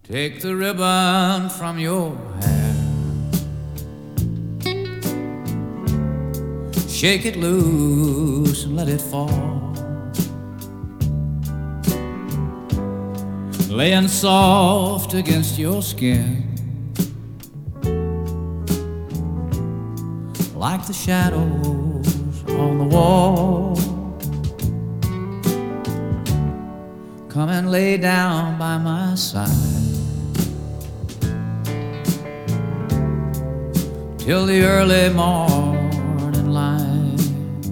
Take the ribbon from your hair, shake it loose and let it fall, laying soft against your skin, like the shadows on the wall. Come and lay down by my side till the early morning light.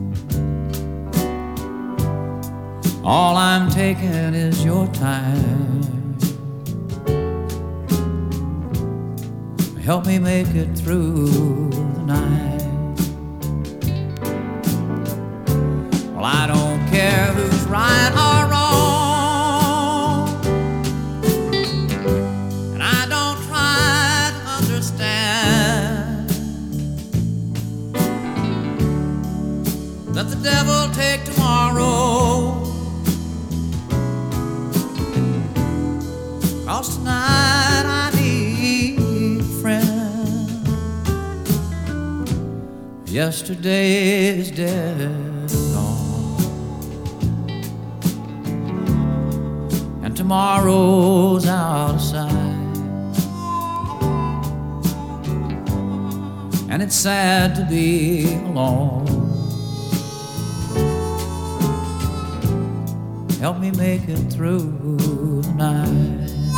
All I'm taking is your time. Help me make it through the night. Well, I don't care who's right or wrong, and I don't try to understand. Let the devil take tomorrow, 'cause tonight I need a friend. Yesterday is dead and gone, and tomorrow's out of sight. And it's sad to be alone. Help me make it through the night.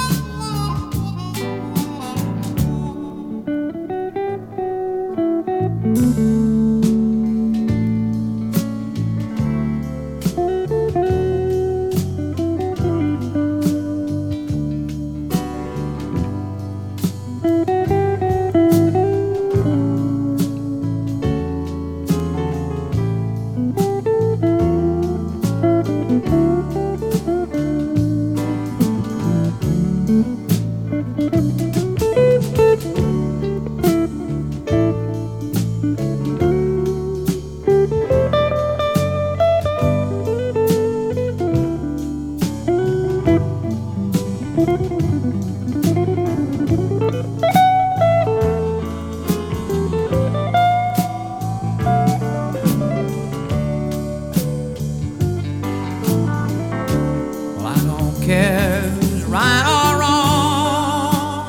Care who's right or wrong,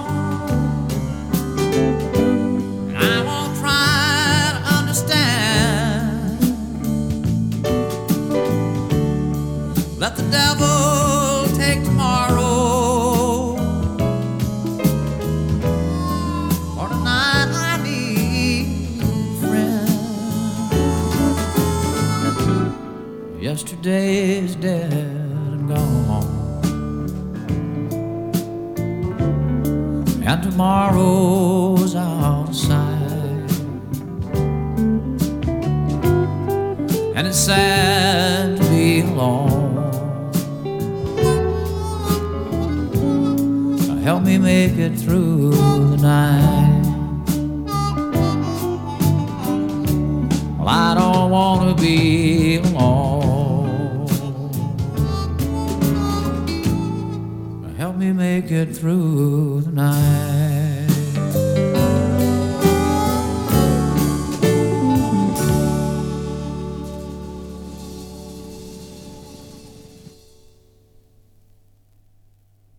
and I won't try to understand. Let the devil take tomorrow, for tonight I need a friend. Yesterday is dead and gone, and tomorrow's out of sight. And it's sad to be alone. Help me make it through the night. Well, I don't want to be alone. Help me make it through the night.